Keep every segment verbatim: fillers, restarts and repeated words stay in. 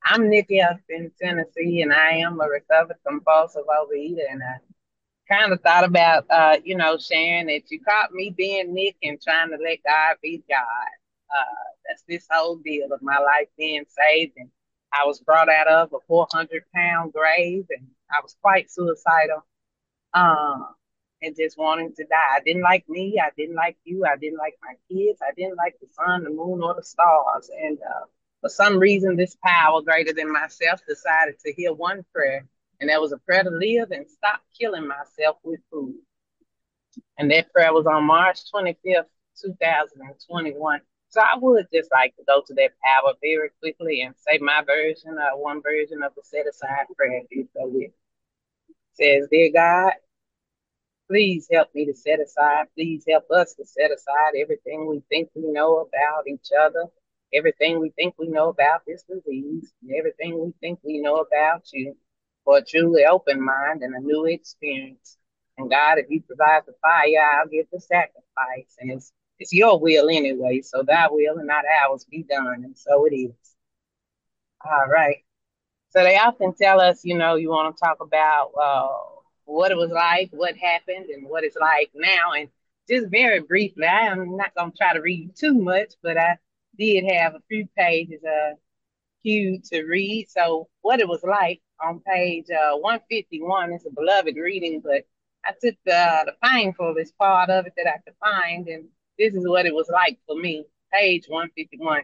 I'm Nikki up in Tennessee, and I am a recovered compulsive overeater. And I kind of thought about, uh, you know, sharing that you caught me being Nick and trying to let God be God. Uh, that's this whole deal of my life being saved. And I was brought out of a four hundred pound grave, and I was quite suicidal, um, and just wanting to die. I didn't like me. I didn't like you. I didn't like my kids. I didn't like the sun, the moon, or the stars. And uh, for some reason, this power greater than myself decided to hear one prayer, and that was a prayer to live and stop killing myself with food. And that prayer was on March twenty-fifth, two thousand twenty-one. So I would just like to go to that power very quickly and say my version, uh, one version of the set aside prayer. If you go with. It says, Dear God, please help me to set aside. Please help us to set aside everything we think we know about each other, everything we think we know about this disease, and everything we think we know about you for a truly open mind and a new experience. And God, if you provide the fire, I'll give the sacrifice. And it's it's your will anyway, so thy will and not ours be done. And so it is. All right. So they often tell us, you know, you want to talk about uh, what it was like, what happened, and what it's like now. And just very briefly, I am not going to try to read too much, but I did have a few pages uh, queued to read. So what it was like on page uh, one fifty-one is a beloved reading, but I took the, the painfulest part of it that I could find, and this is what it was like for me. Page one fifty-one.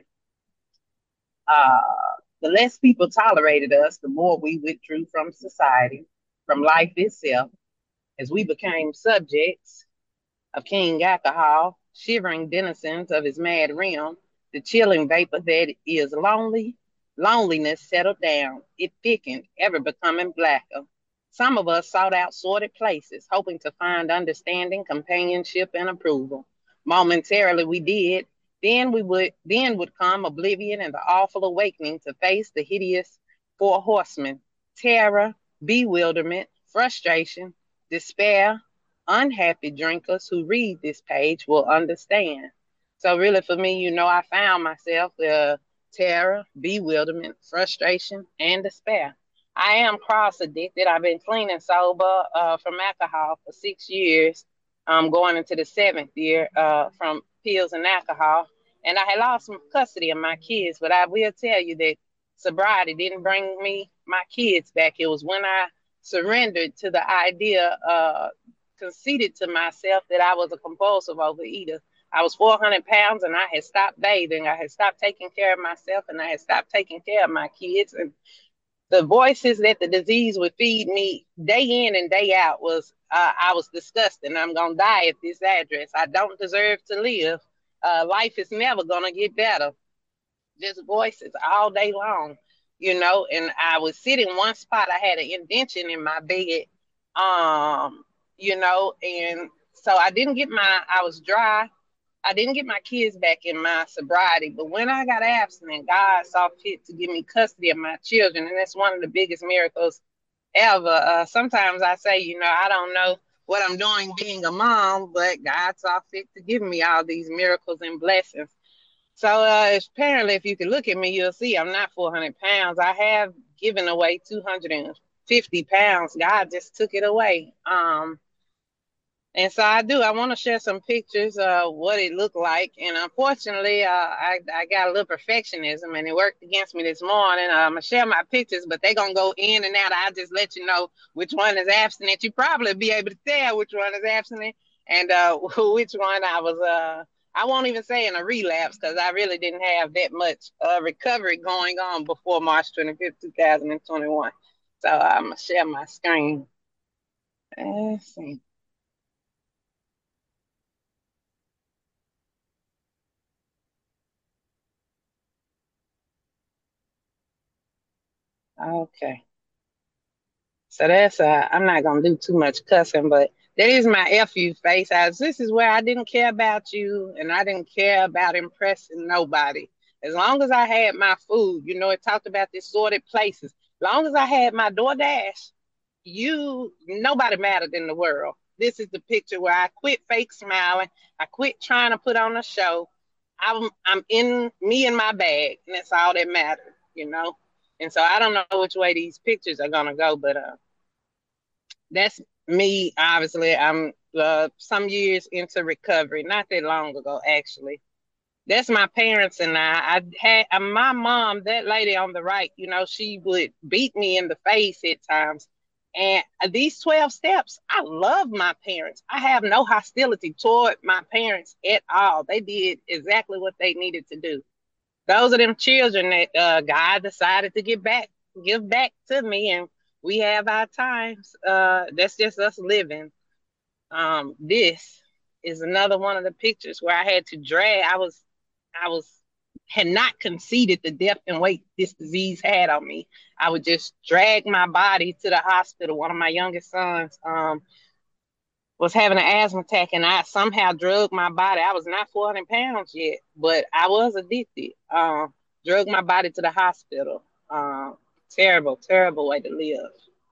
Uh, the less people tolerated us, the more we withdrew from society, from life itself, as we became subjects of King Alcohol, shivering denizens of his mad realm. The chilling vapor that is lonely, loneliness settled down. It thickened, ever becoming blacker. Some of us sought out sordid places, hoping to find understanding, companionship, and approval. Momentarily we did. Then we would then would come oblivion and the awful awakening to face the hideous four horsemen: terror, bewilderment, frustration, despair. Unhappy drinkers who read this page will understand. So really for me, you know, I found myself uh, terror, bewilderment, frustration, and despair. I am cross addicted. I've been clean and sober uh, from alcohol for six years, um, going into the seventh year uh, from pills and alcohol. And I had lost some custody of my kids, but I will tell you that sobriety didn't bring me my kids back. It was when I surrendered to the idea, uh, conceded to myself that I was a compulsive overeater. I was four hundred pounds and I had stopped bathing. I had stopped taking care of myself and I had stopped taking care of my kids. And the voices that the disease would feed me day in and day out was uh, I was disgusting. I'm going to die at this address. I don't deserve to live. Uh, life is never going to get better. Just voices all day long, you know. And I would sit in one spot. I had an indention in my bed, um, you know, and so I didn't get my, I was dry. I didn't get my kids back in my sobriety, but when I got abstinent, God saw fit to give me custody of my children, and that's one of the biggest miracles ever. Uh, sometimes I say, you know, I don't know what I'm doing being a mom, but God saw fit to give me all these miracles and blessings. So uh, apparently, if you can look at me, you'll see I'm not four hundred pounds. I have given away two hundred fifty pounds. God just took it away. Um, and so I do. I want to share some pictures of what it looked like. And unfortunately, uh, I, I got a little perfectionism and it worked against me this morning. Uh, I'm going to share my pictures, but they're going to go in and out. I'll just let you know which one is abstinent. You probably be able to tell which one is abstinent and uh, which one I was, uh, I won't even say in a relapse because I really didn't have that much uh, recovery going on before March twenty-fifth, two thousand twenty-one. So I'm going to share my screen. Let's see. Okay. So that's uh I'm not gonna do too much cussing, but that is my F you face. As this is where I didn't care about you and I didn't care about impressing nobody. As long as I had my food, you know, it talked about this sorted places. As long as I had my DoorDash, you nobody mattered in the world. This is the picture where I quit fake smiling. I quit trying to put on a show. I'm I'm in me and my bag, and that's all that mattered, you know. And so I don't know which way these pictures are gonna go, but uh, that's me. Obviously, I'm uh, some years into recovery, not that long ago, actually. That's my parents and I. I had uh, my mom, that lady on the right, you know, she would beat me in the face at times. And uh, these twelve steps, I love my parents. I have no hostility toward my parents at all. They did exactly what they needed to do. Those are them children that uh, God decided to give back, give back to me, and we have our times. Uh, that's just us living. Um, this is another one of the pictures where I had to drag. I was, I was, had not conceded the depth and weight this disease had on me. I would just drag my body to the hospital. One of my youngest sons um, was having an asthma attack, and I somehow drugged my body. I was not four hundred pounds yet, but I was addicted. Um, drugged my body to the hospital. Um, terrible, terrible way to live.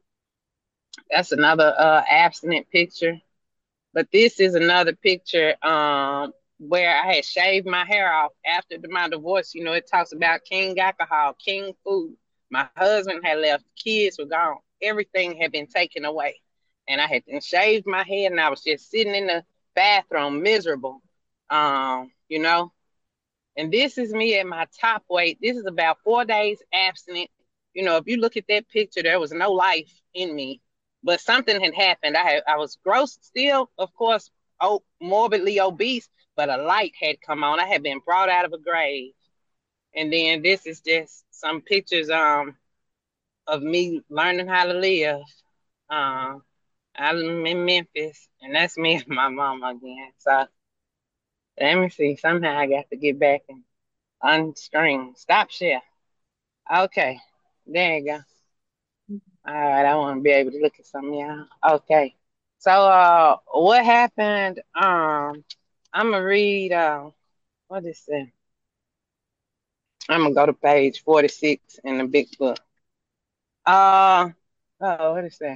That's another uh, abstinent picture. But this is another picture um, where I had shaved my hair off after my divorce. You know, it talks about king alcohol, king food. My husband had left, kids were gone, everything had been taken away. And I had shaved my head and I was just sitting in the bathroom, miserable. Um, you know, and this is me at my top weight. This is about four days abstinent. You know, if you look at that picture, there was no life in me, but something had happened. I had, I was gross still, of course, oh, morbidly obese, but a light had come on. I had been brought out of a grave. And then this is just some pictures um of me learning how to live. Um, I'm in Memphis, and that's me and my mama again. So let me see. Somehow I got to get back and unscreen. Stop share. Okay. There you go. All right. I want to be able to look at something, y'all. Okay. So uh what happened? Um I'm gonna read uh what is it? I'm gonna go to page forty-six in the big book. Uh oh, what is that?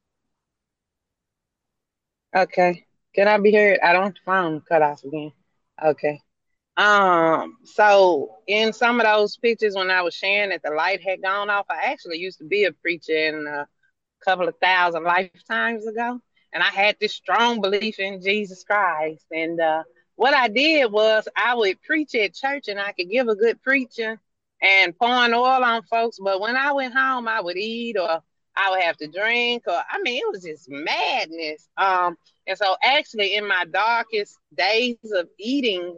Okay. Can I be heard? I don't want the phone cut off again. Okay. Um, so in some of those pictures when I was sharing that the light had gone off, I actually used to be a preacher in uh, couple of thousand lifetimes ago. And I had this strong belief in Jesus Christ. And uh, what I did was I would preach at church and I could give a good preaching and pouring oil on folks. But when I went home, I would eat or I would have to drink or I mean, it was just madness. Um, and so actually in my darkest days of eating,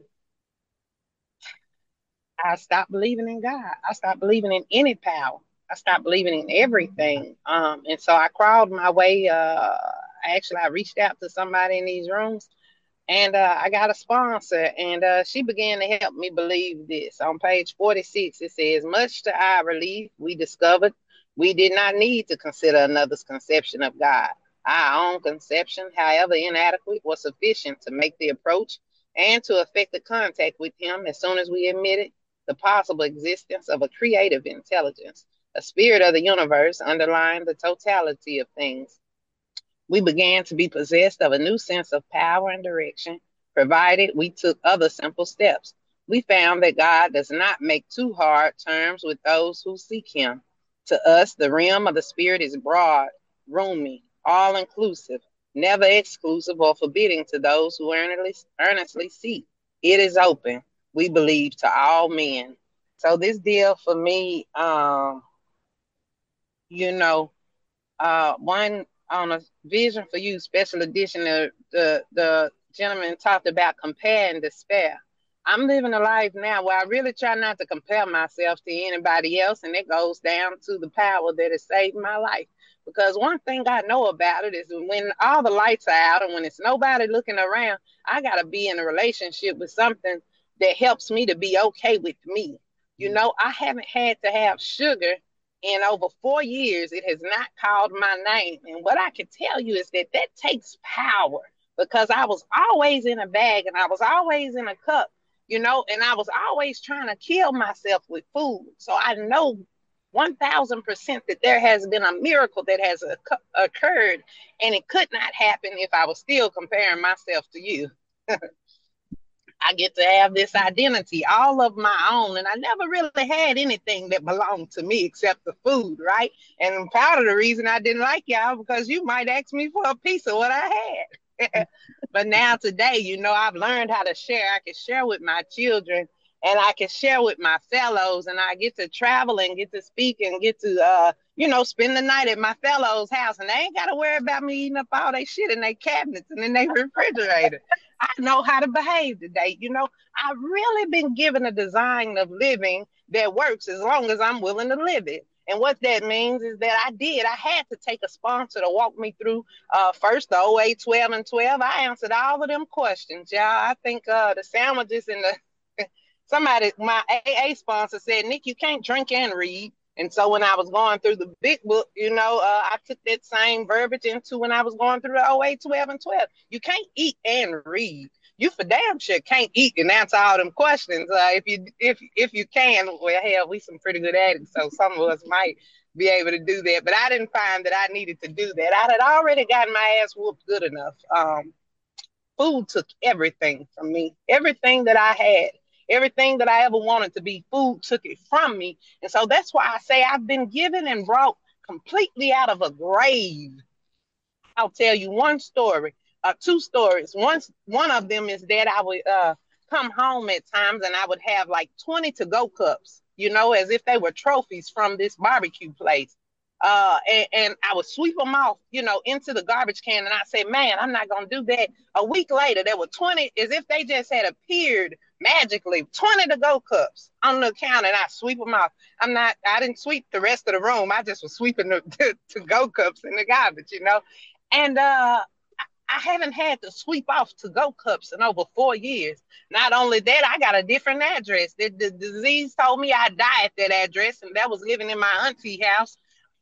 I stopped believing in God. I stopped believing in any power. I stopped believing in everything. Um, and so I crawled my way. Uh, actually, I reached out to somebody in these rooms and uh, I got a sponsor, and uh, she began to help me believe this. On page forty-six, it says, much to our relief, we discovered we did not need to consider another's conception of God. Our own conception, however inadequate, was sufficient to make the approach and to effect the contact with Him as soon as we admitted the possible existence of a creative intelligence, a spirit of the universe underlying the totality of things. We began to be possessed of a new sense of power and direction, provided we took other simple steps. We found that God does not make too hard terms with those who seek Him. To us, the realm of the Spirit is broad, roomy, all inclusive, never exclusive or forbidding to those who earnestly, earnestly seek. It is open, we believe, to all men. So, this deal for me, um, you know, uh, one on a Vision for You special edition, the, the, the gentleman talked about compare and despair. I'm living a life now where I really try not to compare myself to anybody else, and it goes down to the power that has saved my life. Because one thing I know about it is when all the lights are out and when it's nobody looking around, I got to be in a relationship with something that helps me to be okay with me. You know, I haven't had to have sugar in over four years. It has not called my name. And what I can tell you is that that takes power because I was always in a bag and I was always in a cup, you know, and I was always trying to kill myself with food. So I know one thousand percent that there has been a miracle that has occurred, and it could not happen if I was still comparing myself to you. I get to have this identity, all of my own. And I never really had anything that belonged to me except the food, right? And part of the reason I didn't like y'all because you might ask me for a piece of what I had. But now today, you know, I've learned how to share. I can share with my children and I can share with my fellows, and I get to travel and get to speak and get to uh, you know, spend the night at my fellows' house, and they ain't gotta worry about me eating up all their shit in their cabinets and in their refrigerator. I know how to behave today. You know, I've really been given a design of living that works as long as I'm willing to live it. And what that means is that I did. I had to take a sponsor to walk me through uh, first the oh eight, twelve, and twelve. I answered all of them questions, y'all. I think uh, the sandwiches and the somebody, my A A sponsor said, Nick, you can't drink and read. And so when I was going through the big book, you know, uh, I took that same verbiage into when I was going through the oh eight, twelve, and twelve. You can't eat and read. You for damn sure can't eat and answer all them questions. Uh, if you if if you can, well, hell, we some pretty good at it, so some of us might be able to do that. But I didn't find that I needed to do that. I had already gotten my ass whooped good enough. Um, food took everything from me, everything that I had. Everything that I ever wanted to be, food took it from me. And so that's why I say I've been given and brought completely out of a grave. I'll tell you one story, uh, two stories. One, one of them is that I would uh, come home at times and I would have like twenty to go cups, you know, as if they were trophies from this barbecue place. Uh, and, and I would sweep them off, you know, into the garbage can. And I say, man, I'm not going to do that. A week later, there were twenty, as if they just had appeared magically, twenty to go cups on the counter, and I sweep them off. I'm not, I didn't sweep the rest of the room. I just was sweeping the to go cups in the garbage, you know. And uh, I haven't had to sweep off to go cups in over four years. Not only that, I got a different address. The, the disease told me I'd die at that address, and that was living in my auntie house.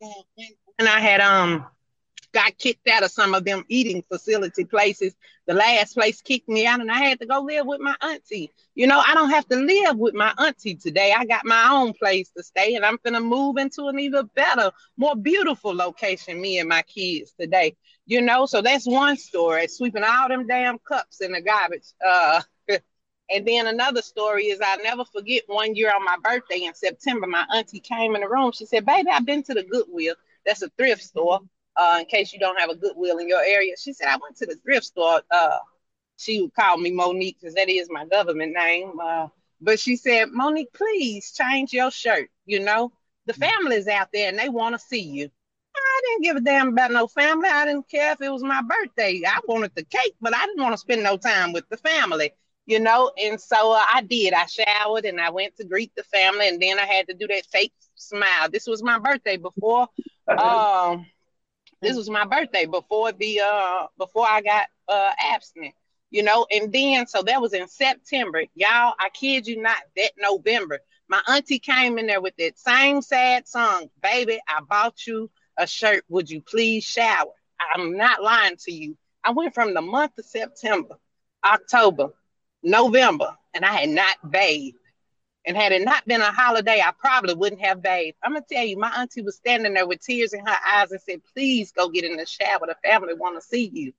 And I had um got kicked out of some of them eating facility places. The last place kicked me out, and I had to go live with my auntie. You know, I don't have to live with my auntie today. I got my own place to stay, and I'm gonna move into an even better, more beautiful location, me and my kids today. You know, so that's one story, sweeping all them damn cups in the garbage. Uh, and then another story is I'll never forget one year on my birthday in September, my auntie came in the room. She said, baby, I've been to the Goodwill. That's a thrift store. Uh, in case you don't have a Goodwill in your area. She said, I went to the thrift store. Uh, she would call me Monique because that is my government name. Uh, but she said, Monique, please change your shirt. You know, the family's out there and they want to see you. I didn't give a damn about no family. I didn't care if it was my birthday. I wanted the cake, but I didn't want to spend no time with the family, you know. And so uh, I did. I showered and I went to greet the family, and then I had to do that fake smile. This was my birthday before. Um, this was my birthday before the uh before I got uh abstinent, you know. And then so that was in September, y'all. I kid you not, that November, my auntie came in there with that same sad song, baby, I bought you a shirt, would you please shower? I'm not lying to you. I went from the month of September, October, November, and I had not bathed. And had it not been a holiday, I probably wouldn't have bathed. I'm going to tell you, my auntie was standing there with tears in her eyes and said, please go get in the shower. The family want to see you.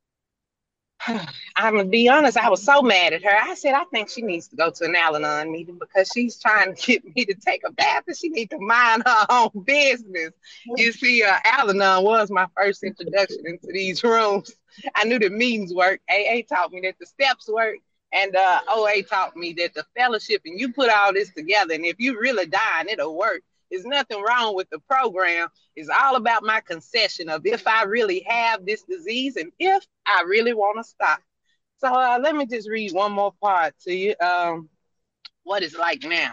I'm going to be honest, I was so mad at her. I said, I think she needs to go to an Al-Anon meeting because she's trying to get me to take a bath and she needs to mind her own business. You see, uh, Al-Anon was my first introduction into these rooms. I knew the meetings worked. A A taught me that the steps worked. And uh, O A taught me that the fellowship, and you put all this together, and if you really dying, it'll work. There's nothing wrong with the program. It's all about my concession of if I really have this disease and if I really want to stop. So uh, let me just read one more part to you. Um, what it's like now.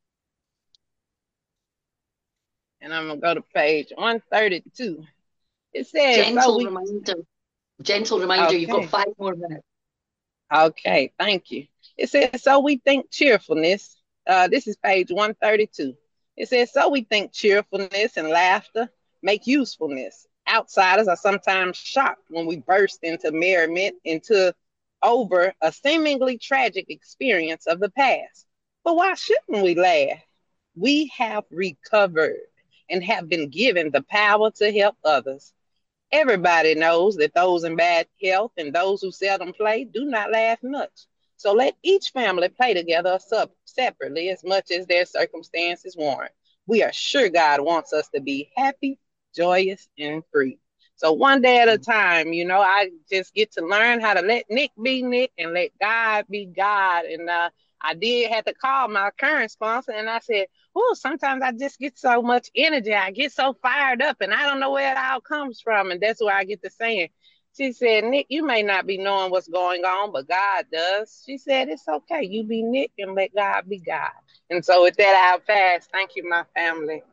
And I'm going to go to page one thirty-two. It says, gentle so we... reminder. Gentle reminder, okay. You've got five more minutes. Okay, thank you. It says, so we think cheerfulness. Uh, this is page one thirty-two. It says, so we think cheerfulness and laughter make usefulness. Outsiders are sometimes shocked when we burst into merriment into over a seemingly tragic experience of the past. But why shouldn't we laugh? We have recovered and have been given the power to help others. Everybody knows that those in bad health and those who seldom play do not laugh much. So let each family play together separately as much as their circumstances warrant. We are sure God wants us to be happy, joyous, and free. So one day at a time, you know, I just get to learn how to let Nick be Nick and let God be God. And uh, I did have to call my current sponsor and I said, oh, sometimes I just get so much energy. I get so fired up and I don't know where it all comes from. And that's where I get to saying, she said, Nick, you may not be knowing what's going on, but God does. She said, it's okay. You be Nick and let God be God. And so with that, I'll pass. Thank you, my family.